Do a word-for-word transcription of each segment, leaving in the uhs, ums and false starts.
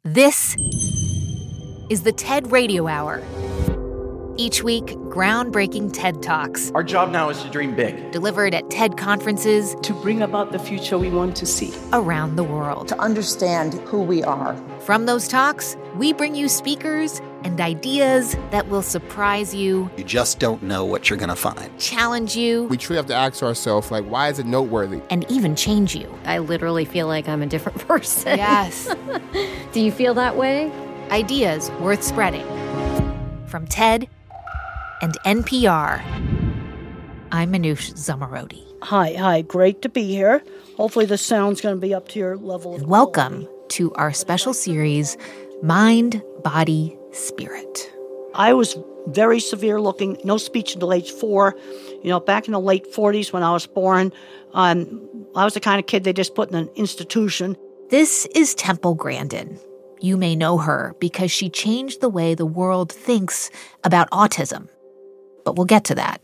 This is the TED Radio Hour. Each week, groundbreaking TED Talks. Our job now is to dream big. Delivered at TED conferences. To bring about the future we want to see. Around the world. To understand who we are. From those talks, we bring you speakers and ideas that will surprise you. You just don't know what you're going to find. Challenge you. We truly have to ask ourselves, like, why is it noteworthy? And even change you. I literally feel like I'm a different person. Yes. Do you feel that way? Ideas worth spreading. From TED and N P R, I'm Manoush Zomorodi. Hi, hi. Great to be here. Hopefully the sound's going to be up to your level of Welcome quality. to our special series, Mind, Body, Spirit. I was very severe looking, no speech until age four. You know, back in the late forties when I was born, um, I was the kind of kid they just put in an institution. This is Temple Grandin. You may know her because she changed the way the world thinks about autism. But we'll get to that.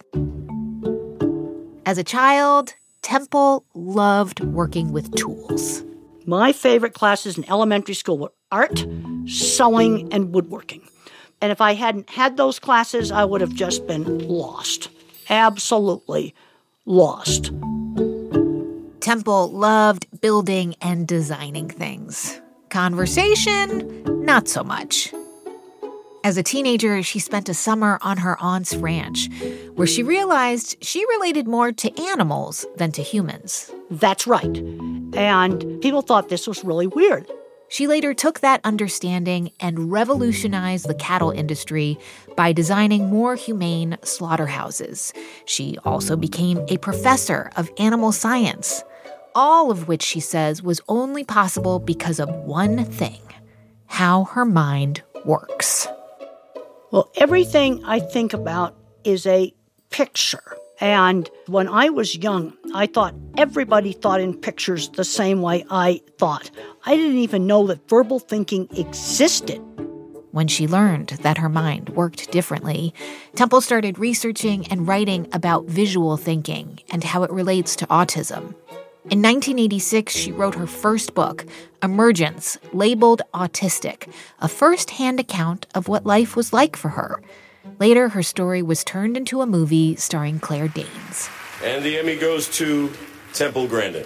As a child, Temple loved working with tools. My favorite classes in elementary school were art, sewing, and woodworking. And if I hadn't had those classes, I would have just been lost. Absolutely lost. Temple loved building and designing things. Conversation, not so much. As a teenager, she spent a summer on her aunt's ranch, where she realized she related more to animals than to humans. That's right. And people thought this was really weird. She later took that understanding and revolutionized the cattle industry by designing more humane slaughterhouses. She also became a professor of animal science, all of which she says was only possible because of one thing: how her mind works. Well, everything I think about is a picture. And when I was young, I thought everybody thought in pictures the same way I thought. I didn't even know that verbal thinking existed. When she learned that her mind worked differently, Temple started researching and writing about visual thinking and how it relates to autism. In nineteen eighty-six, she wrote her first book, Emergence, labeled Autistic, a first-hand account of what life was like for her. Later, her story was turned into a movie starring Claire Danes. And the Emmy goes to Temple Grandin.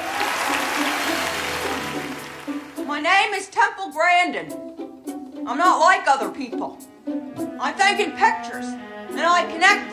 My name is Temple Grandin. I'm not like other people. I think in pictures, and I connect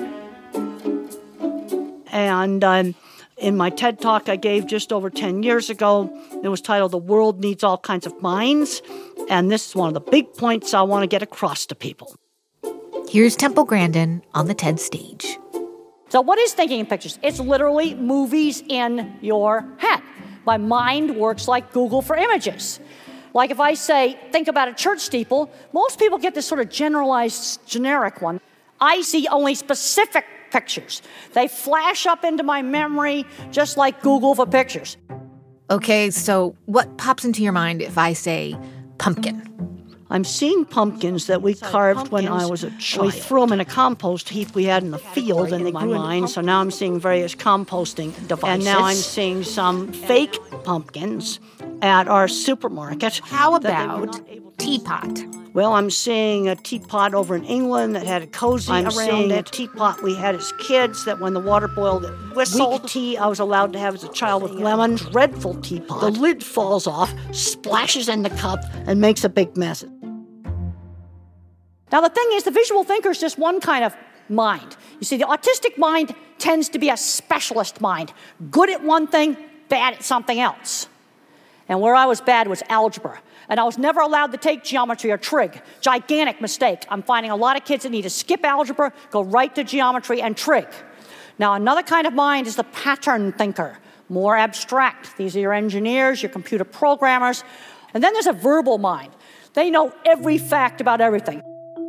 them. And um, in my TED Talk I gave just over ten years ago, it was titled The World Needs All Kinds of Minds. And this is one of the big points I want to get across to people. Here's Temple Grandin on the TED stage. So what is thinking in pictures? It's literally movies in your head. My mind works like Google for images. Like if I say, think about a church steeple, most people get this sort of generalized, generic one. I see only specific pictures. They flash up into my memory just like Google for pictures. Okay, so what pops into your mind if I say pumpkin? I'm seeing pumpkins that we carved when I was a child. We threw them in a compost heap we had in the field, and they grew in my mind. So now I'm seeing various composting devices. And now I'm seeing some fake pumpkins at our supermarket. How about teapot? Well, I'm seeing a teapot over in England that had a cozy I'm around seeing it. A teapot we had as kids that when the water boiled, it whistled. Weak tea I was allowed to have as a child with lemon. Dreadful teapot. The lid falls off, splashes in the cup, and makes a big mess. Now, the thing is, the visual thinker is just one kind of mind. You see, the autistic mind tends to be a specialist mind. Good at one thing, bad at something else. And where I was bad was algebra. And I was never allowed to take geometry or trig. Gigantic mistake. I'm finding a lot of kids that need to skip algebra, go right to geometry and trig. Now, another kind of mind is the pattern thinker. More abstract. These are your engineers, your computer programmers. And then there's a verbal mind. They know every fact about everything.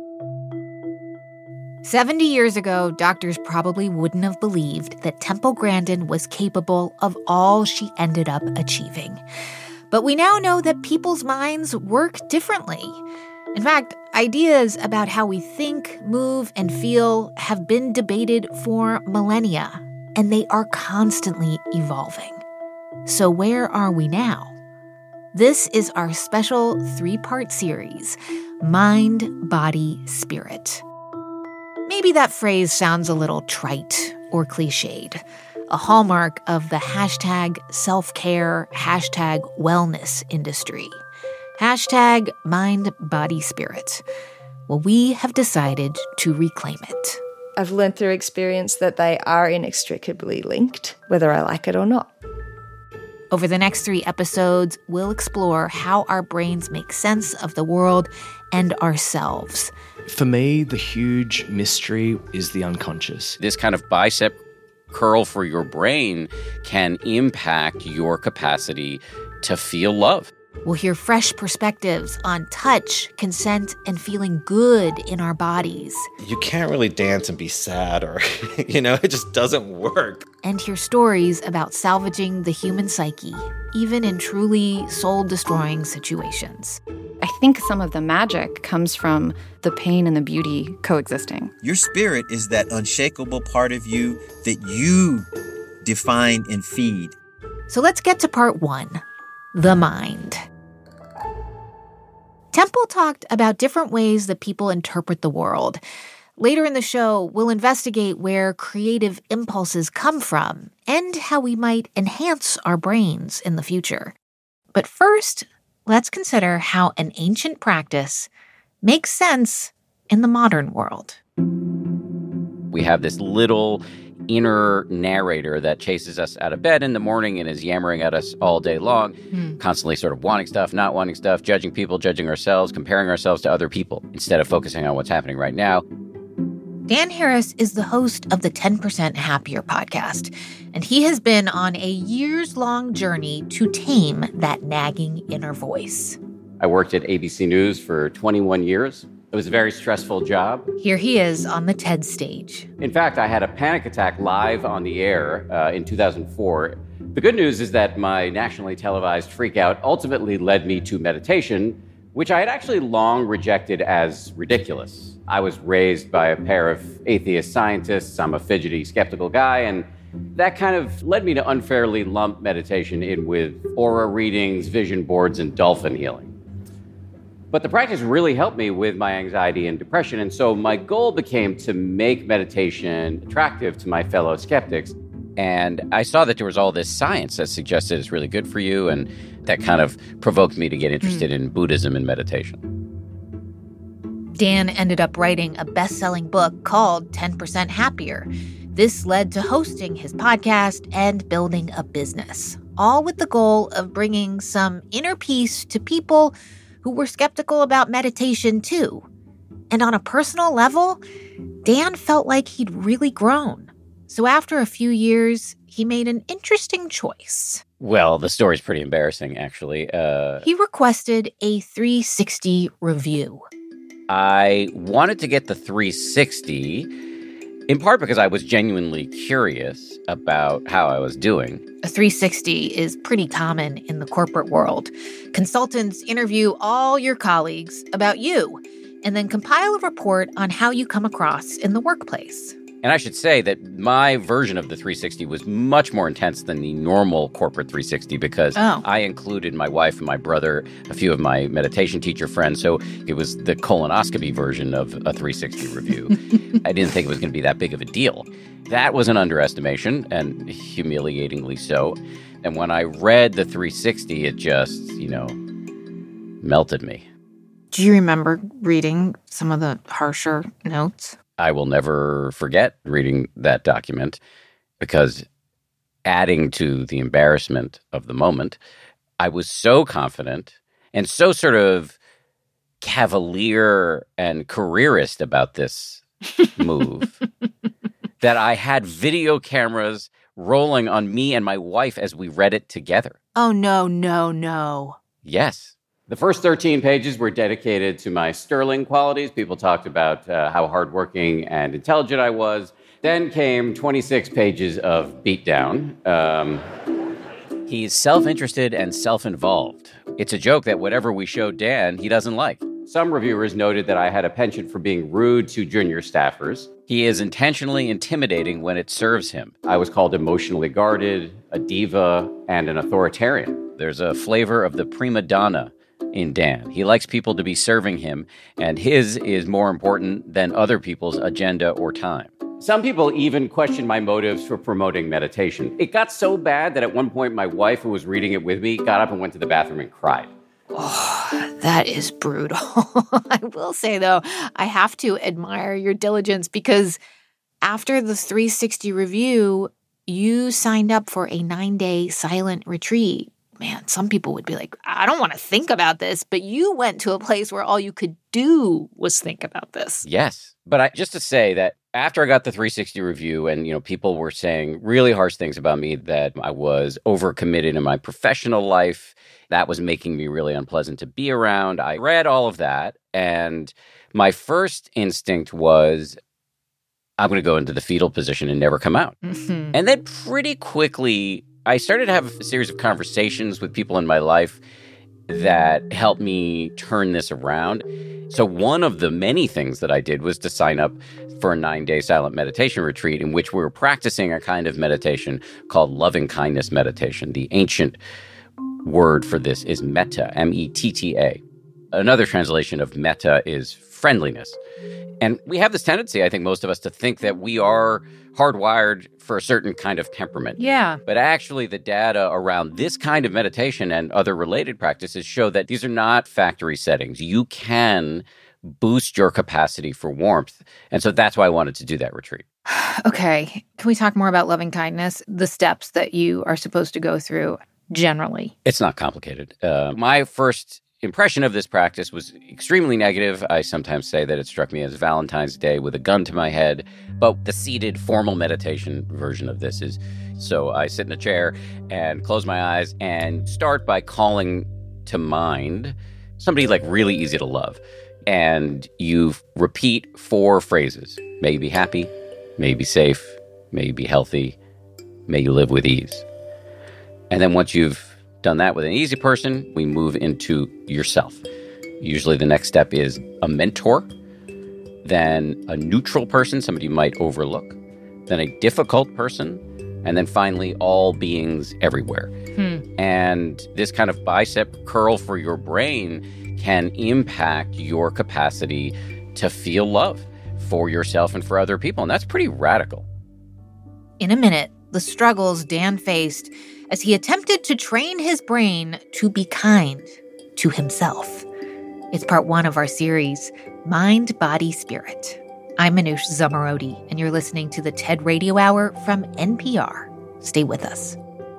seventy years ago, doctors probably wouldn't have believed that Temple Grandin was capable of all she ended up achieving. But we now know that people's minds work differently. In fact, ideas about how we think, move, and feel have been debated for millennia, and they are constantly evolving. So where are we now? This is our special three-part series, Mind, Body, Spirit. Maybe that phrase sounds a little trite or cliched, a hallmark of the hashtag self-care, hashtag wellness industry. Hashtag mind, body, spirit. Well, we have decided to reclaim it. I've learned through experience that they are inextricably linked, whether I like it or not. Over the next three episodes, we'll explore how our brains make sense of the world and ourselves. For me, the huge mystery is the unconscious. This kind of bicep curl for your brain can impact your capacity to feel love. We'll hear fresh perspectives on touch, consent, and feeling good in our bodies. You can't really dance and be sad, or, you know, it just doesn't work. And hear stories about salvaging the human psyche, even in truly soul-destroying situations. I think some of the magic comes from the pain and the beauty coexisting. Your spirit is that unshakable part of you that you define and feed. So let's get to part one. The mind. Temple talked about different ways that people interpret the world. Later in the show, we'll investigate where creative impulses come from and how we might enhance our brains in the future. But first, let's consider how an ancient practice makes sense in the modern world. We have this little inner narrator that chases us out of bed in the morning and is yammering at us all day long, mm. constantly sort of wanting stuff, not wanting stuff, judging people, judging ourselves, comparing ourselves to other people, instead of focusing on what's happening right now. Dan Harris is the host of the ten percent Happier podcast, and he has been on a years-long journey to tame that nagging inner voice. I worked at A B C News for twenty-one years. It was a very stressful job. Here he is on the TED stage. In fact, I had a panic attack live on the air uh, in two thousand four. The good news is that my nationally televised freakout ultimately led me to meditation, which I had actually long rejected as ridiculous. I was raised by a pair of atheist scientists. I'm a fidgety, skeptical guy, and that kind of led me to unfairly lump meditation in with aura readings, vision boards, and dolphin healing. But the practice really helped me with my anxiety and depression, and so my goal became to make meditation attractive to my fellow skeptics. And I saw that there was all this science that suggested it's really good for you, and that kind of provoked me to get interested mm. in Buddhism and meditation. Dan ended up writing a best-selling book called ten percent Happier. This led to hosting his podcast and building a business, all with the goal of bringing some inner peace to people who were skeptical about meditation too. And on a personal level, Dan felt like he'd really grown. So after a few years, he made an interesting choice. Well, the story's pretty embarrassing, actually. Uh, he requested a three sixty review. I wanted to get the three sixty, in part because I was genuinely curious about how I was doing. A three sixty is pretty common in the corporate world. Consultants interview all your colleagues about you and then compile a report on how you come across in the workplace. And I should say that my version of the three sixty was much more intense than the normal corporate three sixty because oh. I included my wife and my brother, a few of my meditation teacher friends, so it was the colonoscopy version of a three sixty review. I didn't think it was going to be that big of a deal. That was an underestimation, and humiliatingly so. And when I read the three sixty, it just, you know, melted me. Do you remember reading some of the harsher notes? I will never forget reading that document because adding to the embarrassment of the moment, I was so confident and so sort of cavalier and careerist about this move that I had video cameras rolling on me and my wife as we read it together. Oh, no, no, no. Yes. The first thirteen pages were dedicated to my sterling qualities. People talked about uh, how hardworking and intelligent I was. Then came twenty-six pages of beatdown. Um, he's self-interested and self-involved. It's a joke that whatever we showed Dan, he doesn't like. Some reviewers noted that I had a penchant for being rude to junior staffers. He is intentionally intimidating when it serves him. I was called emotionally guarded, a diva, and an authoritarian. There's a flavor of the prima donna in Dan. He likes people to be serving him, and his is more important than other people's agenda or time. Some people even question my motives for promoting meditation. It got so bad that at one point my wife, who was reading it with me, got up and went to the bathroom and cried. Oh, that is brutal. I will say, though, I have to admire your diligence because after the three sixty review, you signed up for a nine-day silent retreat. Man, some people would be like, I don't want to think about this, but you went to a place where all you could do was think about this. Yes. But I, just to say that after I got the three sixty review and, you know, people were saying really harsh things about me, that I was overcommitted in my professional life, that was making me really unpleasant to be around. I read all of that, and my first instinct was, I'm going to go into the fetal position and never come out. Mm-hmm. And then pretty quickly, I started to have a series of conversations with people in my life that helped me turn this around. So one of the many things that I did was to sign up for a nine-day silent meditation retreat in which we were practicing a kind of meditation called loving kindness meditation. The ancient word for this is metta, M E T T A. Another translation of metta is friendliness. And we have this tendency, I think most of us, to think that we are hardwired for a certain kind of temperament. Yeah. But actually, the data around this kind of meditation and other related practices show that these are not factory settings. You can boost your capacity for warmth. And so that's why I wanted to do that retreat. Okay. Can we talk more about loving kindness, the steps that you are supposed to go through generally? It's not complicated. Uh, my first impression of this practice was extremely negative. I sometimes say that it struck me as Valentine's Day with a gun to my head. But the seated formal meditation version of this is, so I sit in a chair and close my eyes and start by calling to mind somebody like really easy to love. And you repeat four phrases. May you be happy, may you be safe, may you be healthy, may you live with ease. And then once you've done that with an easy person, we move into yourself. Usually the next step is a mentor, then a neutral person, somebody you might overlook, then a difficult person, and then finally all beings everywhere. Hmm. And this kind of bicep curl for your brain can impact your capacity to feel love for yourself and for other people. And that's pretty radical. In a minute, the struggles Dan faced as he attempted to train his brain to be kind to himself. It's part one of our series, Mind, Body, Spirit. I'm Manoush Zomorodi, and you're listening to the TED Radio Hour from N P R. Stay with us.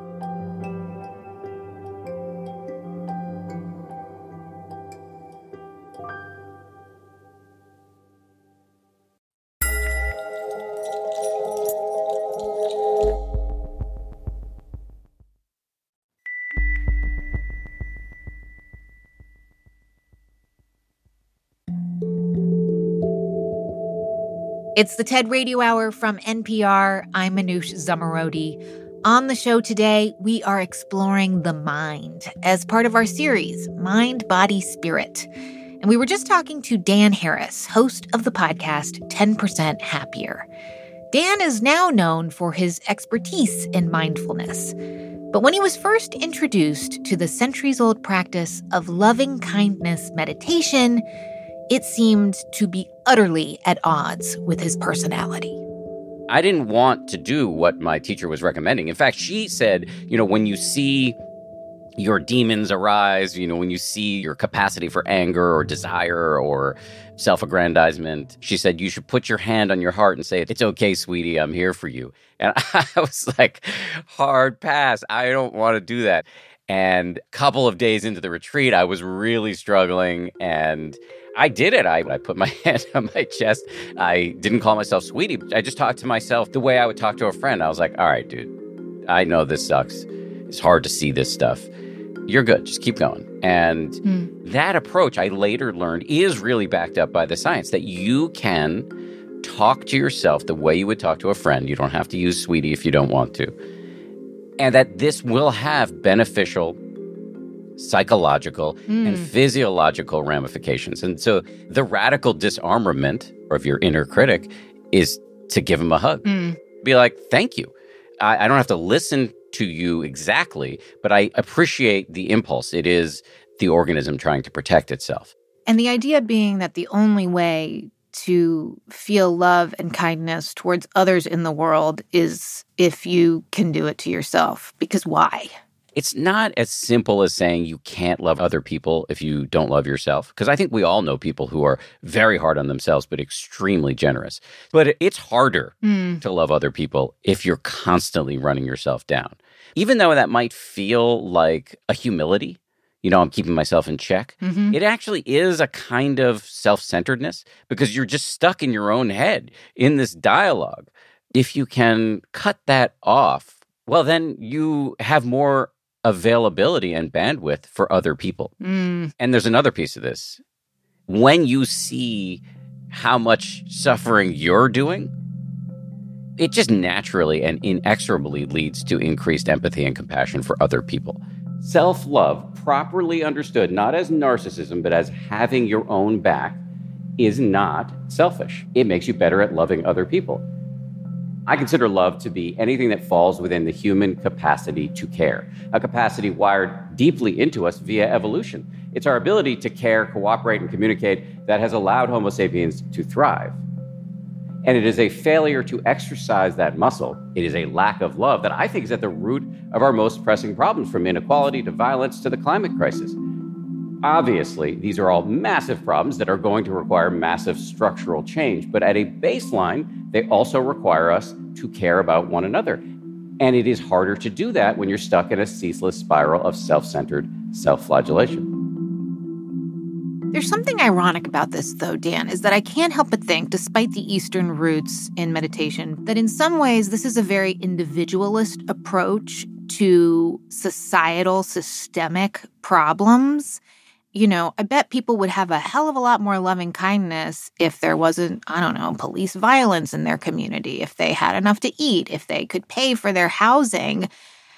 It's the TED Radio Hour from N P R. I'm Manoush Zomorodi. On the show today, we are exploring the mind as part of our series, Mind, Body, Spirit. And we were just talking to Dan Harris, host of the podcast ten percent Happier. Dan is now known for his expertise in mindfulness. But when he was first introduced to the centuries-old practice of loving kindness meditation, it seemed to be utterly at odds with his personality. I didn't want to do what my teacher was recommending. In fact, she said, you know, when you see your demons arise, you know, when you see your capacity for anger or desire or self-aggrandizement, she said, you should put your hand on your heart and say, it's okay, sweetie, I'm here for you. And I was like, hard pass. I don't want to do that. And a couple of days into the retreat, I was really struggling, and I did it. I, I put my hand on my chest. I didn't call myself sweetie. I just talked to myself the way I would talk to a friend. I was like, all right, dude, I know this sucks. It's hard to see this stuff. You're good. Just keep going. And mm. that approach, I later learned, is really backed up by the science, that you can talk to yourself the way you would talk to a friend. You don't have to use sweetie if you don't want to. And that this will have beneficial psychological mm. and physiological ramifications. And so the radical disarmament of your inner critic is to give him a hug. Mm. Be like, thank you. I, I don't have to listen to you exactly, but I appreciate the impulse. It is the organism trying to protect itself. And the idea being that the only way to feel love and kindness towards others in the world is if you can do it to yourself. Because why? It's not as simple as saying you can't love other people if you don't love yourself. Because I think we all know people who are very hard on themselves, but extremely generous. But it's harder mm. to love other people if you're constantly running yourself down. Even though that might feel like a humility, you know, I'm keeping myself in check. Mm-hmm. It actually is a kind of self-centeredness because you're just stuck in your own head in this dialogue. If you can cut that off, well, then you have more availability and bandwidth for other people. Mm. And there's another piece of this. When you see how much suffering you're doing, it just naturally and inexorably leads to increased empathy and compassion for other people. Self-love, properly understood, not as narcissism, but as having your own back, is not selfish. It makes you better at loving other people. I consider love to be anything that falls within the human capacity to care, a capacity wired deeply into us via evolution. It's our ability to care, cooperate, and communicate that has allowed Homo sapiens to thrive. And it is a failure to exercise that muscle. It is a lack of love that I think is at the root of our most pressing problems, from inequality to violence to the climate crisis. Obviously, these are all massive problems that are going to require massive structural change. But at a baseline, they also require us to care about one another. And it is harder to do that when you're stuck in a ceaseless spiral of self-centered self-flagellation. There's something ironic about this, though, Dan, is that I can't help but think, despite the Eastern roots in meditation, that in some ways this is a very individualist approach to societal, systemic problems. You know, I bet people would have a hell of a lot more loving kindness if there wasn't, I don't know, police violence in their community, if they had enough to eat, if they could pay for their housing.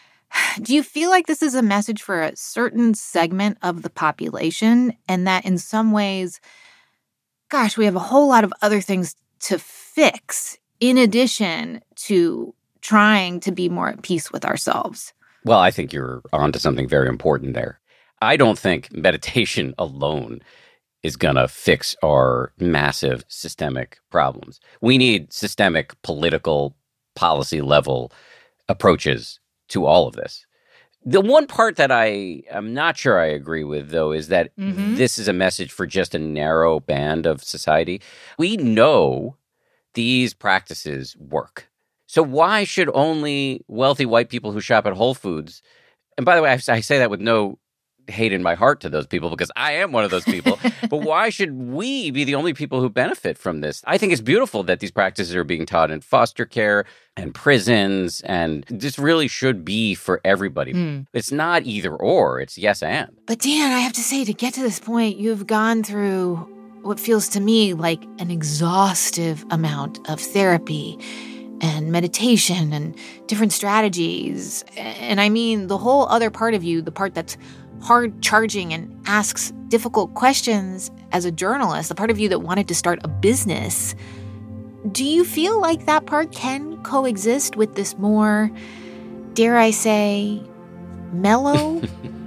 Do you feel like this is a message for a certain segment of the population, and that in some ways, gosh, we have a whole lot of other things to fix in addition to trying to be more at peace with ourselves? Well, I think you're onto something very important there. I don't think meditation alone is going to fix our massive systemic problems. We need systemic political policy level approaches to all of this. The one part that I am not sure I agree with, though, is that mm-hmm. this is a message for just a narrow band of society. We know these practices work. So why should only wealthy white people who shop at Whole Foods, and by the way, I, I say that with no hate in my heart to those people because I am one of those people, but why should we be the only people who benefit from this? I think it's beautiful that these practices are being taught in foster care and prisons, and this really should be for everybody. Mm. It's not either or, it's yes and. But Dan, I have to say, to get to this point, you've gone through what feels to me like an exhaustive amount of therapy and meditation and different strategies. And I mean, the whole other part of you, the part that's hard charging and asks difficult questions as a journalist, the part of you that wanted to start a business, do you feel like that part can coexist with this more, dare I say, mellow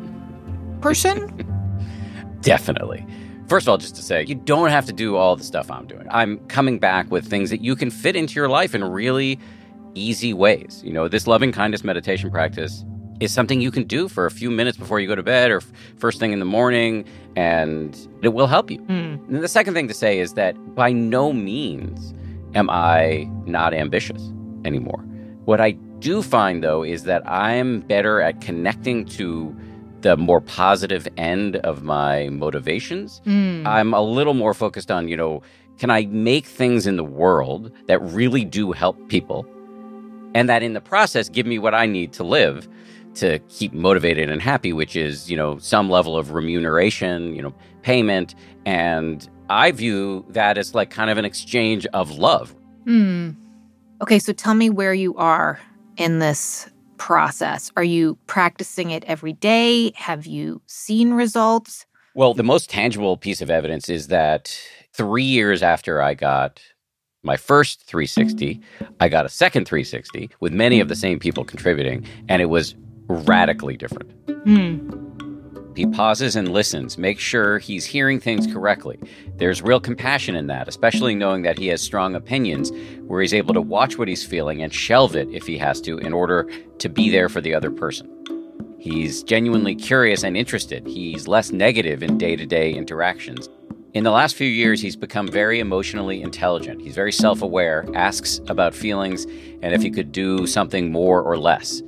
person? Definitely. First of all, just to say, you don't have to do all the stuff I'm doing. I'm coming back with things that you can fit into your life in really easy ways. You know, this loving kindness meditation practice is something you can do for a few minutes before you go to bed or f- first thing in the morning, and it will help you. Mm. And the second thing to say is that by no means am I not ambitious anymore. What I do find, though, is that I'm better at connecting to the more positive end of my motivations. Mm. I'm a little more focused on, you know, can I make things in the world that really do help people and that in the process give me what I need to live to keep motivated and happy, which is, you know, some level of remuneration, you know, payment. And I view that as like kind of an exchange of love. Hmm. Okay, so tell me where you are in this process. Are you practicing it every day? Have you seen results? Well, the most tangible piece of evidence is that three years after I got My first three sixty, I got a second three sixty with many of the same people contributing, and it was radically different. Hmm. He pauses and listens, makes sure he's hearing things correctly. There's real compassion in that, especially knowing that he has strong opinions, where he's able to watch what he's feeling and shelve it if he has to in order to be there for the other person. He's genuinely curious and interested. He's less negative in day-to-day interactions. In the last few years, he's become very emotionally intelligent. He's very self-aware, asks about feelings, and if he could do something more or less.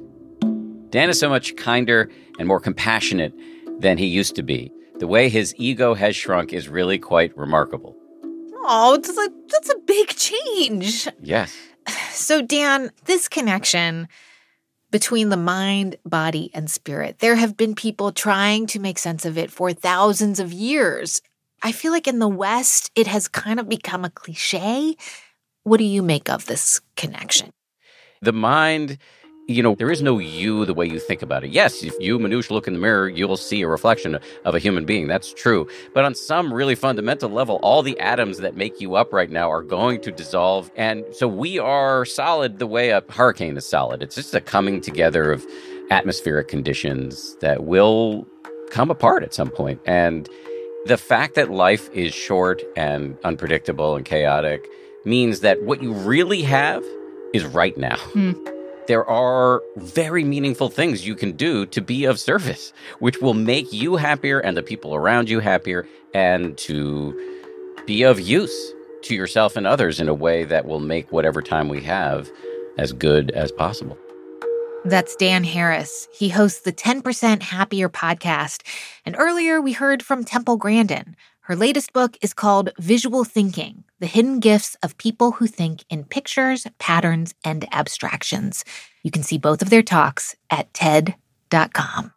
Dan is so much kinder and more compassionate than he used to be. The way his ego has shrunk is really quite remarkable. Oh, that's a, that's a big change. Yes. So, Dan, this connection between the mind, body, and spirit, there have been people trying to make sense of it for thousands of years. I feel like in the West, it has kind of become a cliche. What do you make of this connection? The mind, you know, there is no you the way you think about it. Yes, if you, Manoush, look in the mirror, you'll see a reflection of a human being. That's true. But on some really fundamental level, all the atoms that make you up right now are going to dissolve. And so we are solid the way a hurricane is solid. It's just a coming together of atmospheric conditions that will come apart at some point. And the fact that life is short and unpredictable and chaotic means that what you really have is right now. Hmm. There are very meaningful things you can do to be of service, which will make you happier and the people around you happier, and to be of use to yourself and others in a way that will make whatever time we have as good as possible. That's Dan Harris. He hosts the ten percent Happier podcast. And earlier we heard from Temple Grandin. Her latest book is called Visual Thinking: The Hidden Gifts of People Who Think in Pictures, Patterns, and Abstractions. You can see both of their talks at T E D dot com.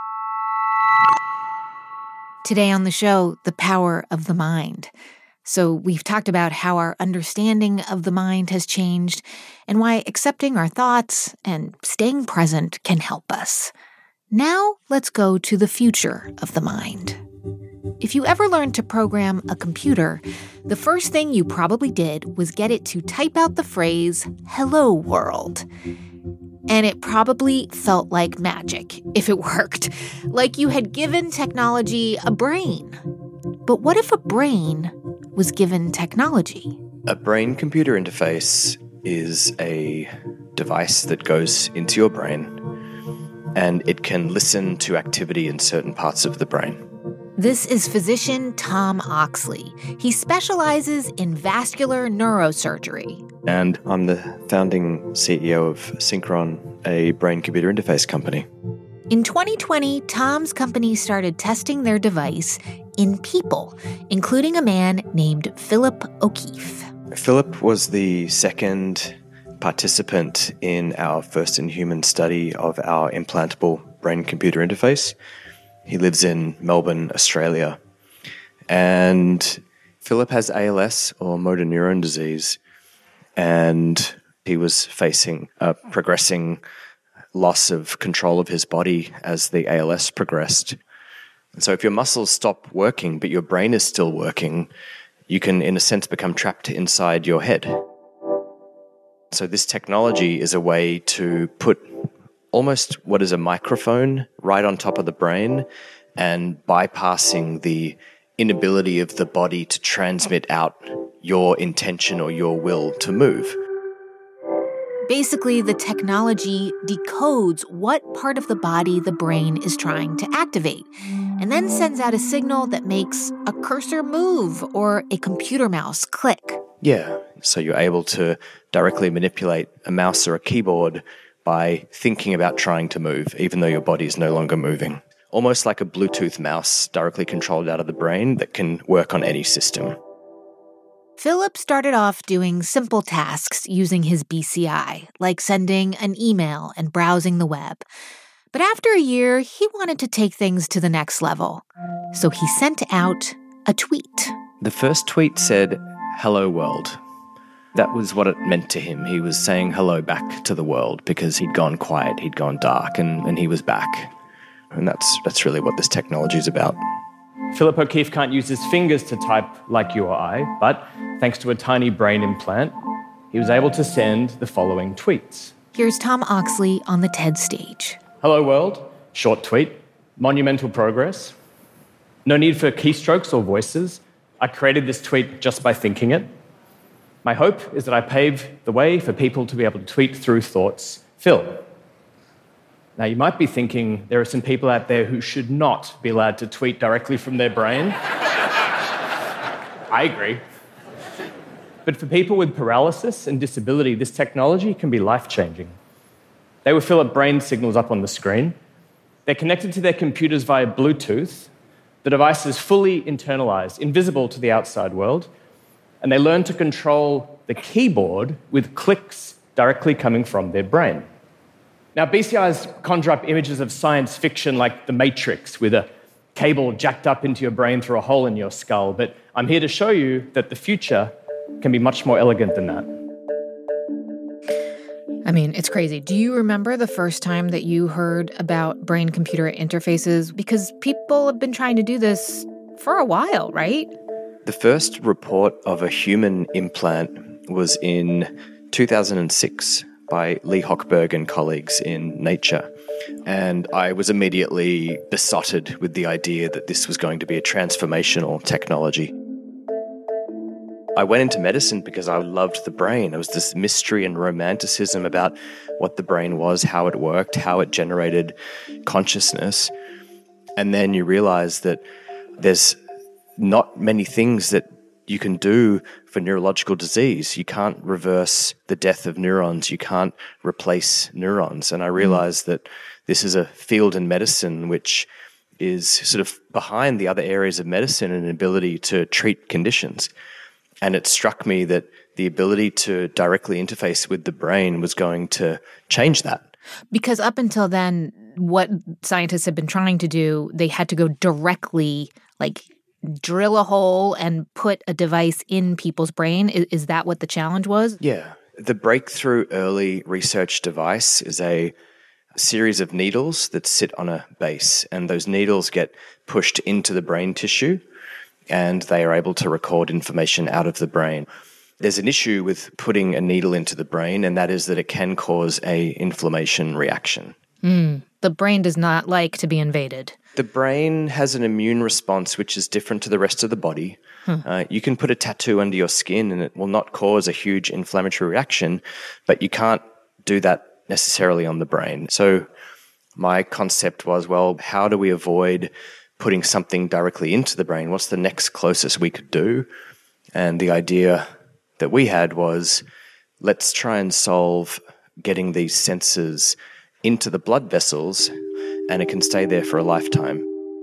Today on the show, the power of the mind. So we've talked about how our understanding of the mind has changed and why accepting our thoughts and staying present can help us. Now let's go to the future of the mind. If you ever learned to program a computer, the first thing you probably did was get it to type out the phrase, "Hello, world." And it probably felt like magic if it worked, like you had given technology a brain. But what if a brain was given technology? A brain-computer interface is a device that goes into your brain, and it can listen to activity in certain parts of the brain. This is physician Tom Oxley. He specializes in vascular neurosurgery. And I'm the founding C E O of Synchron, a brain-computer interface company. In twenty twenty, Tom's company started testing their device in people, including a man named Philip O'Keefe. Philip was the second participant in our first-in-human study of our implantable brain-computer interface. He lives in Melbourne, Australia. And Philip has A L S, or motor neuron disease, and he was facing a progressing loss of control of his body as the A L S progressed. And so if your muscles stop working, but your brain is still working, you can, in a sense, become trapped inside your head. So this technology is a way to put almost what is a microphone right on top of the brain and bypassing the inability of the body to transmit out your intention or your will to move. Basically, the technology decodes what part of the body the brain is trying to activate, and then sends out a signal that makes a cursor move or a computer mouse click. Yeah, so you're able to directly manipulate a mouse or a keyboard by thinking about trying to move, even though your body is no longer moving. Almost like a Bluetooth mouse directly controlled out of the brain that can work on any system. Philip started off doing simple tasks using his B C I, like sending an email and browsing the web. But after a year, he wanted to take things to the next level. So he sent out a tweet. The first tweet said, "Hello, world." That was what it meant to him. He was saying hello back to the world because he'd gone quiet, he'd gone dark, and, and he was back. And that's that's really what this technology is about. Philip O'Keefe can't use his fingers to type like you or I, but thanks to a tiny brain implant, he was able to send the following tweets. Here's Tom Oxley on the TED stage. Hello world, short tweet, monumental progress. No need for keystrokes or voices. I created this tweet just by thinking it. My hope is that I pave the way for people to be able to tweet through thoughts. Phil. Now, you might be thinking there are some people out there who should not be allowed to tweet directly from their brain. I agree. But for people with paralysis and disability, this technology can be life-changing. They will fill up brain signals up on the screen. They're connected to their computers via Bluetooth. The device is fully internalized, invisible to the outside world, and they learn to control the keyboard with clicks directly coming from their brain. Now, B C Is conjure up images of science fiction like The Matrix, with a cable jacked up into your brain through a hole in your skull, but I'm here to show you that the future can be much more elegant than that. I mean, it's crazy. Do you remember the first time that you heard about brain-computer interfaces? Because people have been trying to do this for a while, right? The first report of a human implant was in two thousand six by Lee Hochberg and colleagues in Nature. And I was immediately besotted with the idea that this was going to be a transformational technology. I went into medicine because I loved the brain. There was this mystery and romanticism about what the brain was, how it worked, how it generated consciousness. And then you realize that there's not many things that you can do for neurological disease. You can't reverse the death of neurons. You can't replace neurons. And I realized that this is a field in medicine which is sort of behind the other areas of medicine in an ability to treat conditions. And it struck me that the ability to directly interface with the brain was going to change that. Because up until then, what scientists have been trying to do, they had to go directly, like, drill a hole and put a device in people's brain. Is, is that what the challenge was? Yeah. The breakthrough early research device is a series of needles that sit on a base, and those needles get pushed into the brain tissue, and they are able to record information out of the brain. There's an issue with putting a needle into the brain, and that is that it can cause a inflammation reaction. Mm. The brain does not like to be invaded. The brain has an immune response which is different to the rest of the body. Hmm. Uh, you can put a tattoo under your skin and it will not cause a huge inflammatory reaction, but you can't do that necessarily on the brain. So my concept was, well, how do we avoid putting something directly into the brain? What's the next closest we could do? And the idea that we had was, let's try and solve getting these sensors into the blood vessels, and it can stay there for a lifetime.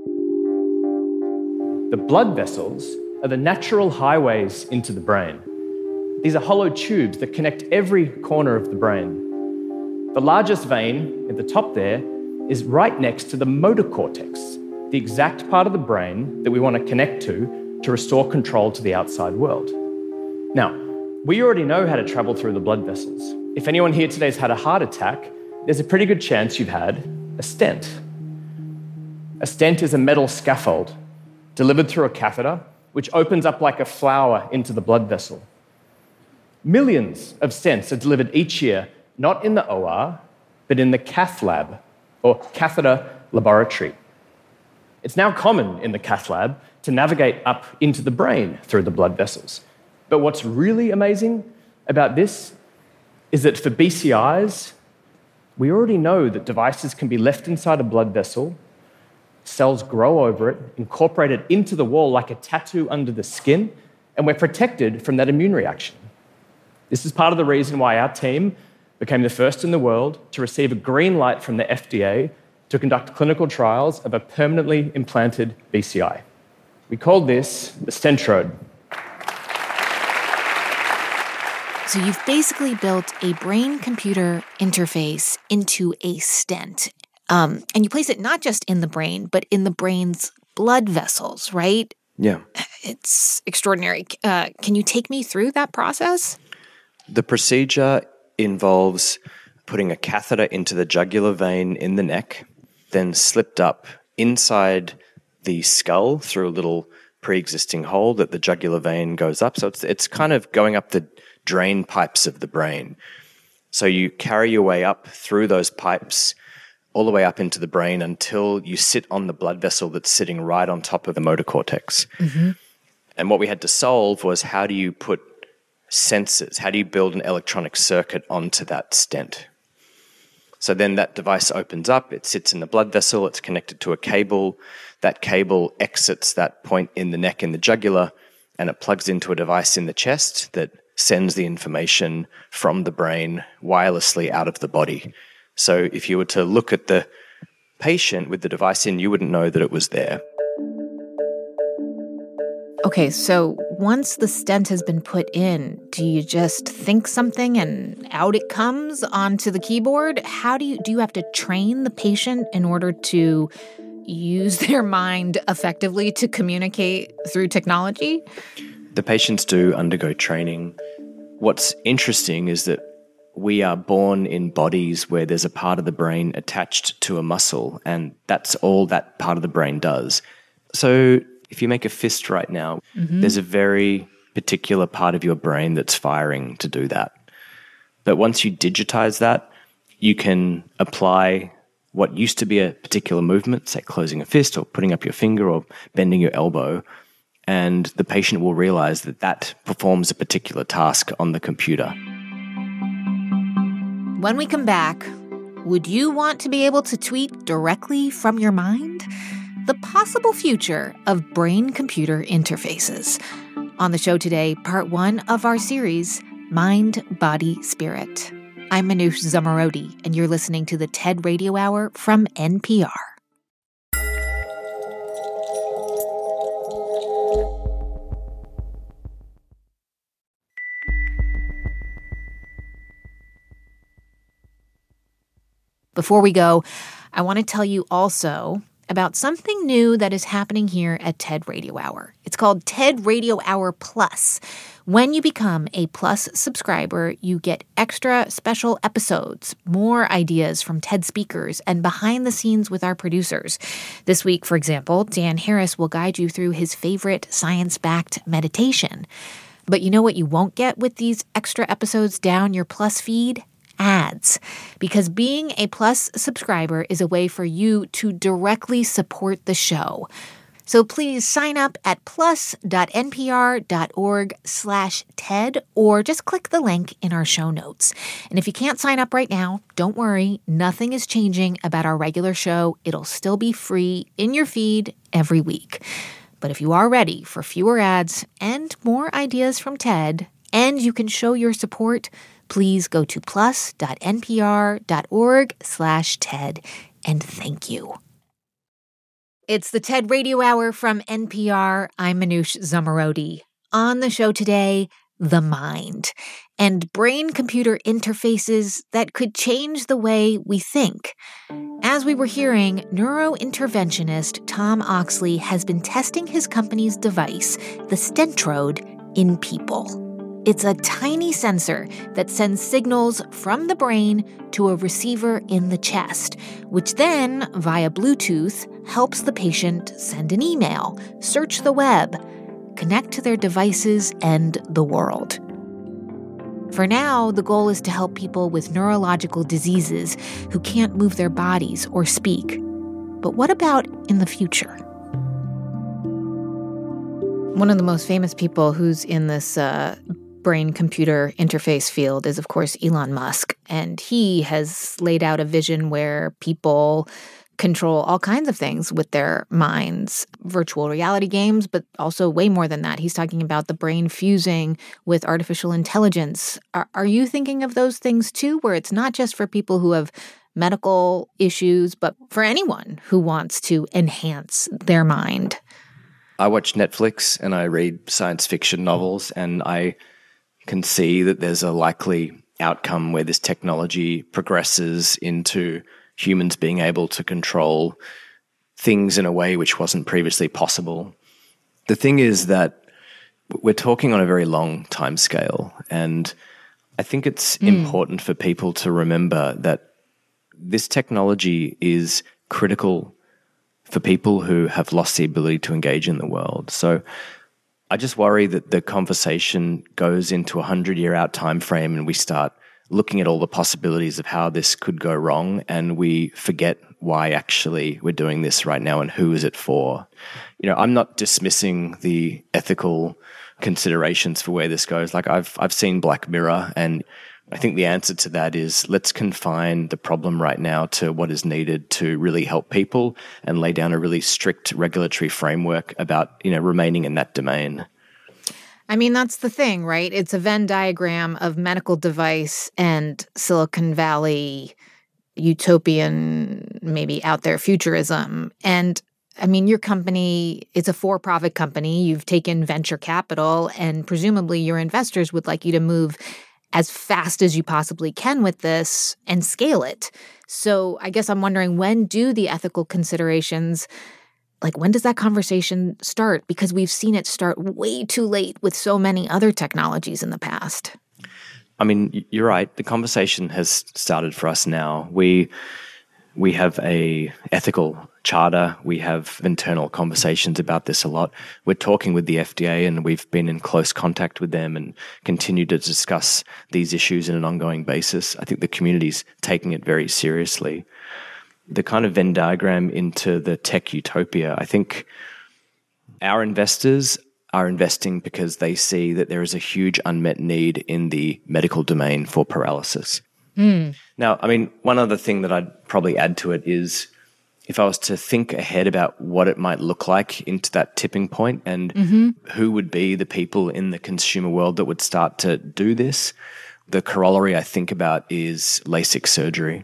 The blood vessels are the natural highways into the brain. These are hollow tubes that connect every corner of the brain. The largest vein at the top there is right next to the motor cortex, the exact part of the brain that we want to connect to to restore control to the outside world. Now, we already know how to travel through the blood vessels. If anyone here today has had a heart attack, there's a pretty good chance you've had a stent. A stent is a metal scaffold delivered through a catheter, which opens up like a flower into the blood vessel. Millions of stents are delivered each year, not in the O R, but in the cath lab, or catheter laboratory. It's now common in the cath lab to navigate up into the brain through the blood vessels. But what's really amazing about this is that for B C Is, we already know that devices can be left inside a blood vessel, cells grow over it, incorporate it into the wall like a tattoo under the skin, and we're protected from that immune reaction. This is part of the reason why our team became the first in the world to receive a green light from the F D A to conduct clinical trials of a permanently implanted B C I. We called this the Stentrode. So you've basically built a brain-computer interface into a stent. Um, and you place it not just in the brain, but in the brain's blood vessels, right? Yeah. It's extraordinary. Uh, can you take me through that process? The procedure involves putting a catheter into the jugular vein in the neck, then slipped up inside the skull through a little pre-existing hole that the jugular vein goes up. So it's it's kind of going up the drain pipes of the brain. So you carry your way up through those pipes all the way up into the brain until you sit on the blood vessel that's sitting right on top of the motor cortex. Mm-hmm. And what we had to solve was, how do you put sensors, how do you build an electronic circuit onto that stent? So then that device opens up, it sits in the blood vessel, it's connected to a cable. That cable exits that point in the neck in the jugular, and it plugs into a device in the chest that sends the information from the brain wirelessly out of the body. So if you were to look at the patient with the device in, you wouldn't know that it was there. Okay, so once the stent has been put in, do you just think something and out it comes onto the keyboard? How do you do you have to train the patient in order to use their mind effectively to communicate through technology? The patients do undergo training. What's interesting is that we are born in bodies where there's a part of the brain attached to a muscle, and that's all that part of the brain does. So if you make a fist right now, mm-hmm. there's a very particular part of your brain that's firing to do that. But once you digitize that, you can apply what used to be a particular movement, say closing a fist or putting up your finger or bending your elbow, and the patient will realize that that performs a particular task on the computer. When we come back, would you want to be able to tweet directly from your mind? The possible future of brain-computer interfaces. On the show today, part one of our series, Mind, Body, Spirit. I'm Manoush Zomorodi, and you're listening to the TED Radio Hour from N P R. Before we go, I want to tell you also about something new that is happening here at TED Radio Hour. It's called TED Radio Hour Plus. When you become a Plus subscriber, you get extra special episodes, more ideas from TED speakers, and behind the scenes with our producers. This week, for example, Dan Harris will guide you through his favorite science-backed meditation. But you know what you won't get with these extra episodes down your Plus feed? Ads. Because being a Plus subscriber is a way for you to directly support the show. So please sign up at plus.npr.org slash TED or just click the link in our show notes. And if you can't sign up right now, don't worry. Nothing is changing about our regular show. It'll still be free in your feed every week. But if you are ready for fewer ads and more ideas from TED, and you can show your support, please go to plus.npr.org slash TED, and thank you. It's the TED Radio Hour from N P R. I'm Manoush Zomorodi. On the show today, the mind and brain-computer interfaces that could change the way we think. As we were hearing, neurointerventionist Tom Oxley has been testing his company's device, the Stentrode, in people. It's a tiny sensor that sends signals from the brain to a receiver in the chest, which then, via Bluetooth, helps the patient send an email, search the web, connect to their devices and the world. For now, the goal is to help people with neurological diseases who can't move their bodies or speak. But what about in the future? One of the most famous people who's in this uh, brain-computer interface field is, of course, Elon Musk. And he has laid out a vision where people control all kinds of things with their minds, virtual reality games, but also way more than that. He's talking about the brain fusing with artificial intelligence. Are, are you thinking of those things too, where it's not just for people who have medical issues, but for anyone who wants to enhance their mind? I watch Netflix and I read science fiction novels, and I can see that there's a likely outcome where this technology progresses into humans being able to control things in a way which wasn't previously possible. The thing is that we're talking on a very long time scale, and I think it's mm. important for people to remember that this technology is critical for people who have lost the ability to engage in the world. So I just worry that the conversation goes into a hundred-year out time frame and we start looking at all the possibilities of how this could go wrong, and we forget why actually we're doing this right now and who is it for. You know, I'm not dismissing the ethical considerations for where this goes. Like I've I've seen Black Mirror, and I think the answer to that is let's confine the problem right now to what is needed to really help people and lay down a really strict regulatory framework about, you know, remaining in that domain. I mean, that's the thing, right? It's a Venn diagram of medical device and Silicon Valley utopian, maybe out there futurism. And I mean, your company is a for-profit company. You've taken venture capital, and presumably your investors would like you to move as fast as you possibly can with this and scale it. So I guess I'm wondering, when do the ethical considerations, like when does that conversation start? Because we've seen it start way too late with so many other technologies in the past. I mean, you're right. The conversation has started for us now. We we have a ethical charter. We have internal conversations about this a lot. We're talking with the F D A, and we've been in close contact with them and continue to discuss these issues on an ongoing basis. I think the community's taking it very seriously. The kind of Venn diagram into the tech utopia, I think our investors are investing because they see that there is a huge unmet need in the medical domain for paralysis. Mm. Now, I mean, one other thing that I'd probably add to it is if I was to think ahead about what it might look like into that tipping point and mm-hmm. who would be the people in the consumer world that would start to do this, the corollary I think about is LASIK surgery.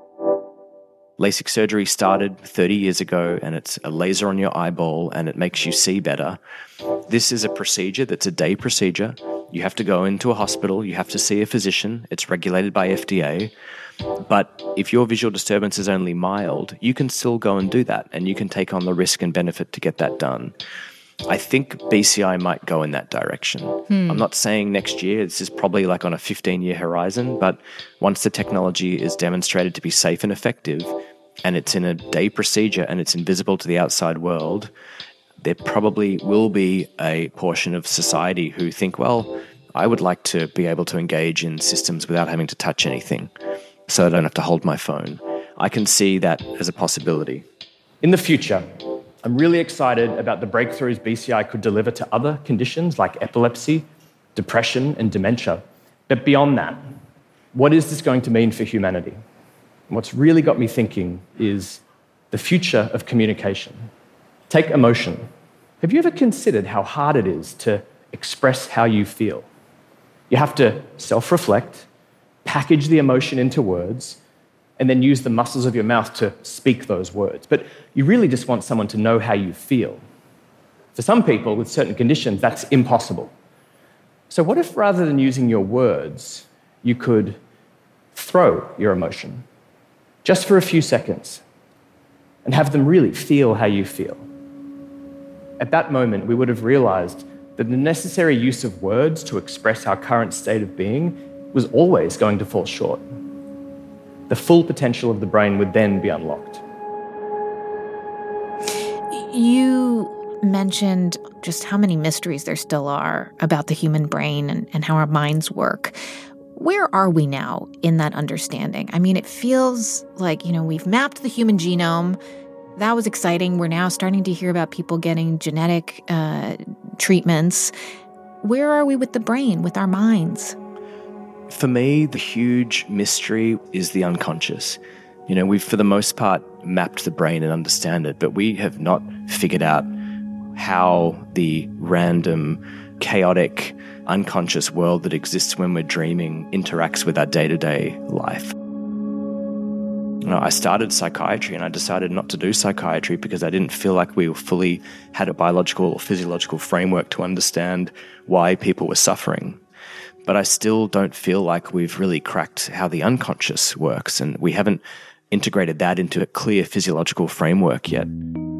LASIK surgery started thirty years ago, and it's a laser on your eyeball and it makes you see better. This is a procedure that's a day procedure. You have to go into a hospital, you have to see a physician, it's regulated by F D A. But if your visual disturbance is only mild, you can still go and do that, and you can take on the risk and benefit to get that done. I think B C I might go in that direction. Hmm. I'm not saying next year. This is probably like on a fifteen-year horizon, but once the technology is demonstrated to be safe and effective, and it's in a day procedure and it's invisible to the outside world, there probably will be a portion of society who think, well, I would like to be able to engage in systems without having to touch anything, so I don't have to hold my phone. I can see that as a possibility. In the future, I'm really excited about the breakthroughs B C I could deliver to other conditions like epilepsy, depression, and dementia. But beyond that, what is this going to mean for humanity? And what's really got me thinking is the future of communication. Take emotion. Have you ever considered how hard it is to express how you feel? You have to self-reflect, package the emotion into words, and then use the muscles of your mouth to speak those words. But you really just want someone to know how you feel. For some people with certain conditions, that's impossible. So what if rather than using your words, you could throw your emotion just for a few seconds and have them really feel how you feel? At that moment, we would have realized that the necessary use of words to express our current state of being was always going to fall short. The full potential of the brain would then be unlocked. You mentioned just how many mysteries there still are about the human brain and, and how our minds work. Where are we now in that understanding? I mean, it feels like, you know, we've mapped the human genome. That was exciting. We're now starting to hear about people getting genetic uh, treatments. Where are we with the brain, with our minds? For me, the huge mystery is the unconscious. You know, we've, for the most part, mapped the brain and understand it, but we have not figured out how the random, chaotic, unconscious world that exists when we're dreaming interacts with our day-to-day life. You know, I started psychiatry and I decided not to do psychiatry because I didn't feel like we fully had a biological or physiological framework to understand why people were suffering. But I still don't feel like we've really cracked how the unconscious works, and we haven't integrated that into a clear physiological framework yet.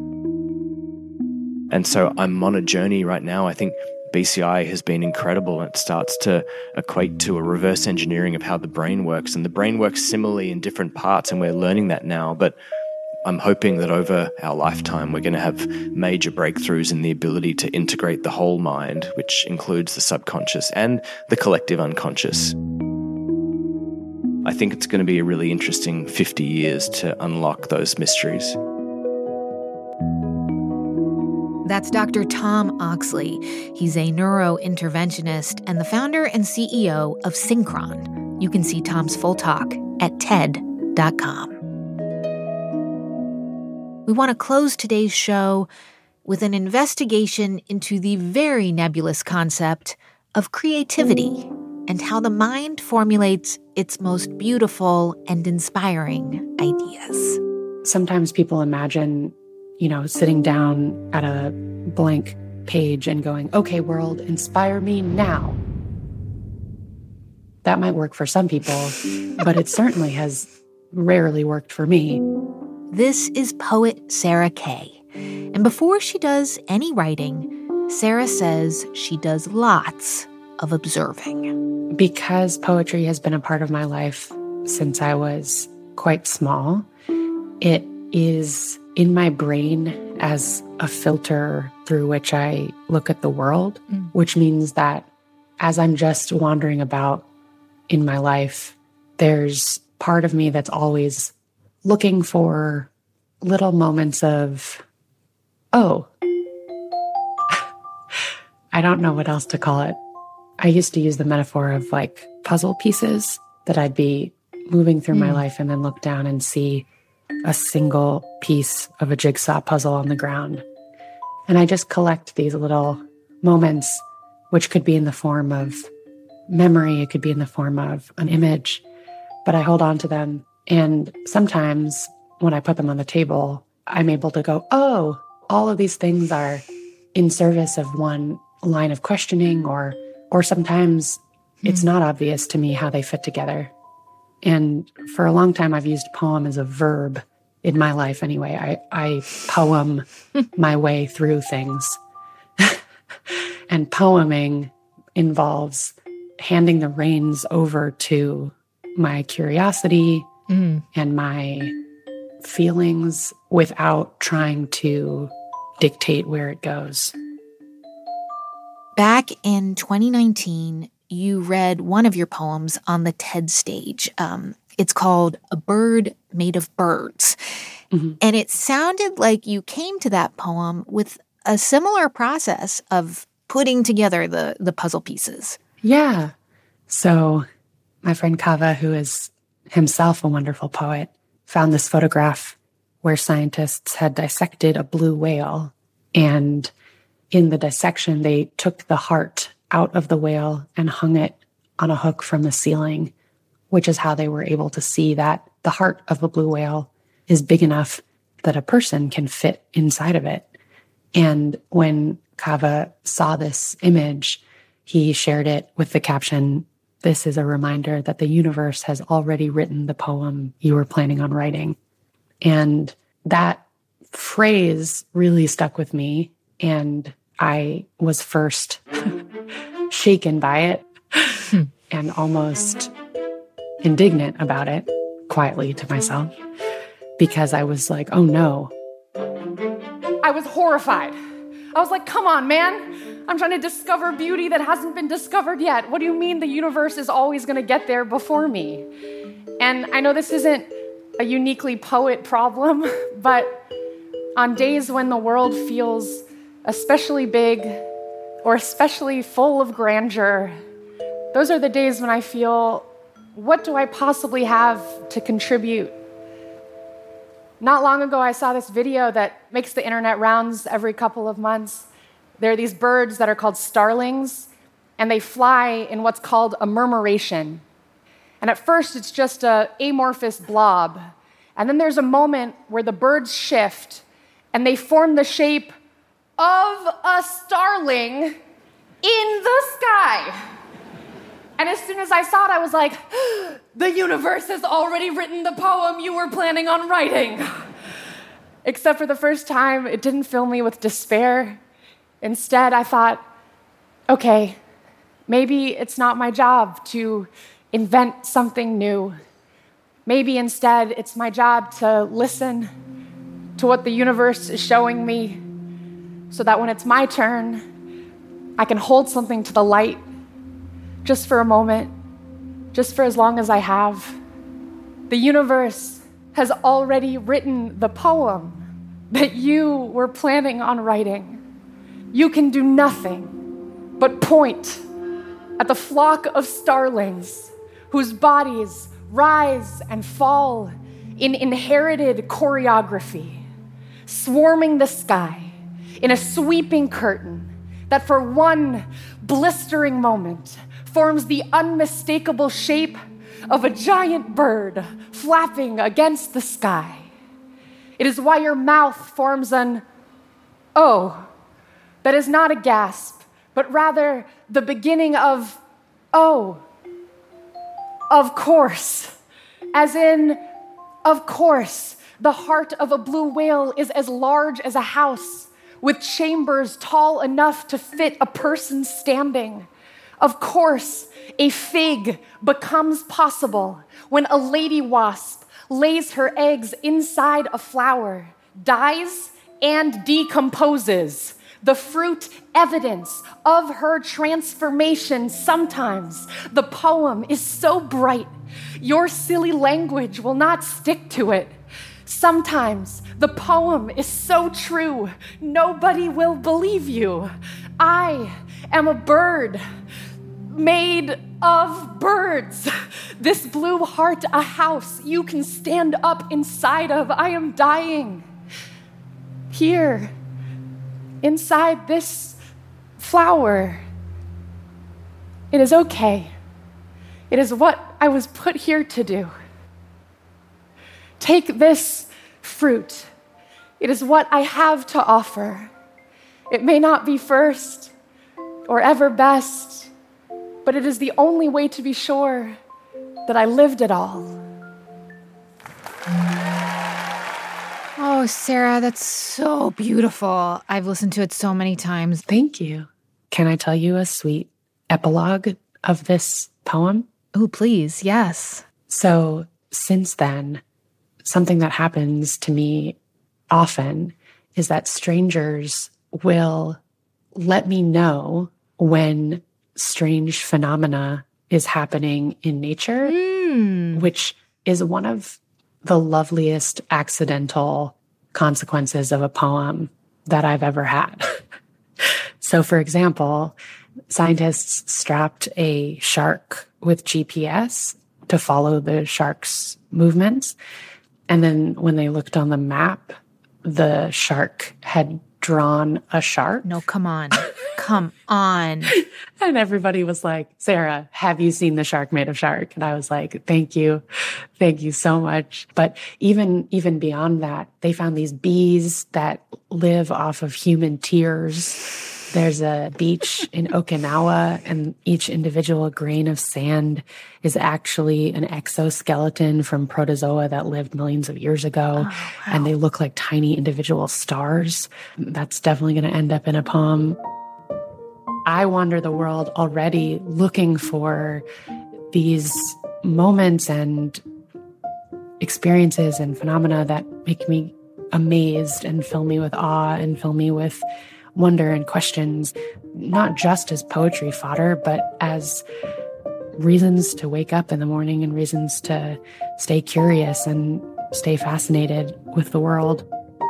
And so I'm on a journey right now. I think B C I has been incredible, and it starts to equate to a reverse engineering of how the brain works. And the brain works similarly in different parts, and we're learning that now. But I'm hoping that over our lifetime, we're going to have major breakthroughs in the ability to integrate the whole mind, which includes the subconscious and the collective unconscious. I think it's going to be a really interesting fifty years to unlock those mysteries. That's Doctor Tom Oxley. He's a neurointerventionist and the founder and C E O of Synchron. You can see Tom's full talk at T E D dot com. We want to close today's show with an investigation into the very nebulous concept of creativity and how the mind formulates its most beautiful and inspiring ideas. Sometimes people imagine, you know, sitting down at a blank page and going, okay, world, inspire me now. That might work for some people, but it certainly has rarely worked for me. This is poet Sarah Kay. And before she does any writing, Sarah says she does lots of observing. Because poetry has been a part of my life since I was quite small, it is in my brain as a filter through which I look at the world, mm. which means that as I'm just wandering about in my life, there's part of me that's always looking for little moments of, oh, I don't know what else to call it. I used to use the metaphor of like puzzle pieces that I'd be moving through mm. my life and then look down and see a single piece of a jigsaw puzzle on the ground. And I just collect these little moments, which could be in the form of memory, it could be in the form of an image, but I hold on to them. And sometimes when I put them on the table, I'm able to go, oh, all of these things are in service of one line of questioning, or or sometimes mm. it's not obvious to me how they fit together. And for a long time, I've used poem as a verb in my life anyway. I, I poem my way through things. And poeming involves handing the reins over to my curiosity mm. and my feelings without trying to dictate where it goes. Back in twenty nineteen, you read one of your poems on the TED stage. Um, it's called A Bird Made of Birds. Mm-hmm. And it sounded like you came to that poem with a similar process of putting together the, the puzzle pieces. Yeah. So my friend Kava, who is himself a wonderful poet, found this photograph where scientists had dissected a blue whale. And in the dissection, they took the heart out of the whale and hung it on a hook from the ceiling, which is how they were able to see that the heart of a blue whale is big enough that a person can fit inside of it. And when Kava saw this image, he shared it with the caption, "This is a reminder that the universe has already written the poem you were planning on writing." And that phrase really stuck with me, and I was first shaken by it and almost indignant about it, quietly to myself, because I was like, oh no. I was horrified. I was like, come on, man. I'm trying to discover beauty that hasn't been discovered yet. What do you mean the universe is always going to get there before me? And I know this isn't a uniquely poet problem, but on days when the world feels especially big or especially full of grandeur, those are the days when I feel, what do I possibly have to contribute? Not long ago, I saw this video that makes the internet rounds every couple of months. There are these birds that are called starlings, and they fly in what's called a murmuration. And at first, it's just an amorphous blob. And then there's a moment where the birds shift, and they form the shape of a starling in the sky. And as soon as I saw it, I was like, the universe has already written the poem you were planning on writing. Except for the first time, it didn't fill me with despair. Instead, I thought, okay, maybe it's not my job to invent something new. Maybe instead, it's my job to listen to what the universe is showing me, so that when it's my turn, I can hold something to the light just for a moment, just for as long as I have. The universe has already written the poem that you were planning on writing. You can do nothing but point at the flock of starlings whose bodies rise and fall in inherited choreography, swarming the sky in a sweeping curtain that for one blistering moment forms the unmistakable shape of a giant bird flapping against the sky. It is why your mouth forms an O that is not a gasp, but rather the beginning of oh, of course. As in, of course, the heart of a blue whale is as large as a house, with chambers tall enough to fit a person standing. Of course, a fig becomes possible when a lady wasp lays her eggs inside a flower, dies, and decomposes. The fruit evidence of her transformation. Sometimes the poem is so bright, your silly language will not stick to it. Sometimes the poem is so true, nobody will believe you. I am a bird made of birds. This blue heart, a house you can stand up inside of. I am dying here, inside this flower. It is okay. It is what I was put here to do. Take this fruit. It is what I have to offer. It may not be first or ever best, but it is the only way to be sure that I lived it all. Oh, Sarah, that's so beautiful. I've listened to it so many times. Thank you. Can I tell you a sweet epilogue of this poem? Oh, please, yes. So since then, something that happens to me often is that strangers will let me know when strange phenomena is happening in nature, mm. which is one of the loveliest accidental consequences of a poem that I've ever had. So, for example, scientists strapped a shark with G P S to follow the shark's movements. And then when they looked on the map, the shark had drawn a shark. No, come on. Come on. And everybody was like, Sarah, have you seen The Shark Made of Shark? And I was like, thank you. Thank you so much. But even, even beyond that, they found these bees that live off of human tears. There's a beach in Okinawa, and each individual grain of sand is actually an exoskeleton from protozoa that lived millions of years ago. Oh, wow. And they look like tiny individual stars. That's definitely going to end up in a poem. I wander the world already looking for these moments and experiences and phenomena that make me amazed and fill me with awe and fill me with wonder and questions, not just as poetry fodder, but as reasons to wake up in the morning and reasons to stay curious and stay fascinated with the world.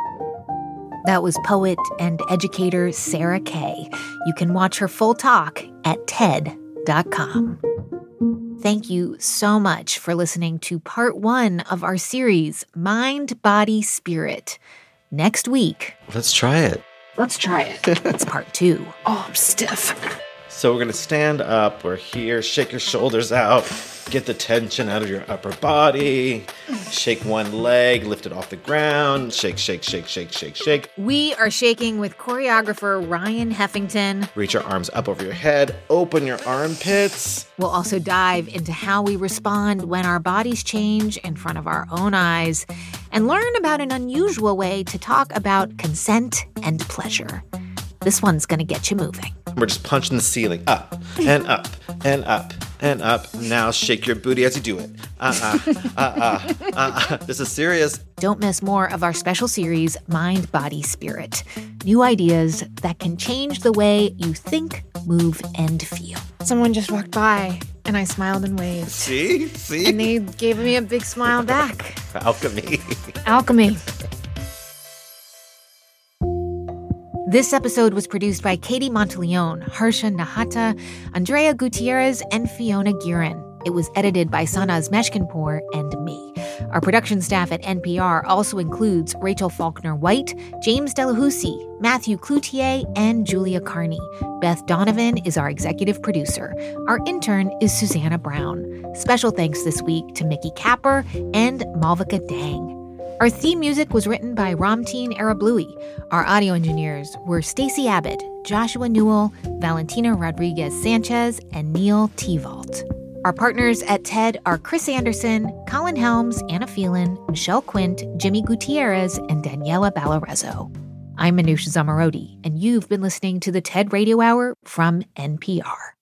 That was poet and educator Sarah Kay. You can watch her full talk at TED dot com. Thank you so much for listening to part one of our series, Mind, Body, Spirit. Next week, Let's try it. let's try it. It's part two. Oh, I'm stiff. So we're going to stand up. We're here. Shake your shoulders out. Get the tension out of your upper body. Shake one leg. Lift it off the ground. Shake, shake, shake, shake, shake, shake. We are shaking with choreographer Ryan Heffington. Reach your arms up over your head. Open your armpits. We'll also dive into how we respond when our bodies change in front of our own eyes and learn about an unusual way to talk about consent and pleasure. This one's going to get you moving. We're just punching the ceiling up and up and up and up. Now shake your booty as you do it. Uh-uh, uh-uh, uh-uh. This is serious. Don't miss more of our special series, Mind, Body, Spirit. New ideas that can change the way you think, move, and feel. Someone just walked by, and I smiled and waved. See? See? And they gave me a big smile back. Alchemy. Alchemy. This episode was produced by Katie Monteleone, Harsha Nahata, Andrea Gutierrez, and Fiona Guerin. It was edited by Sanaz Meshkinpour and me. Our production staff at N P R also includes Rachel Faulkner-White, James Delahousie, Matthew Cloutier, and Julia Carney. Beth Donovan is our executive producer. Our intern is Susanna Brown. Special thanks this week to Mickey Capper and Malvika Dang. Our theme music was written by Ramteen Arablouei. Our audio engineers were Stacey Abbott, Joshua Newell, Valentina Rodriguez-Sanchez, and Neil Tevault. Our partners at TED are Chris Anderson, Colin Helms, Anna Phelan, Michelle Quint, Jimmy Gutierrez, and Daniela Ballarezo. I'm Manoush Zomorodi, and you've been listening to the TED Radio Hour from N P R.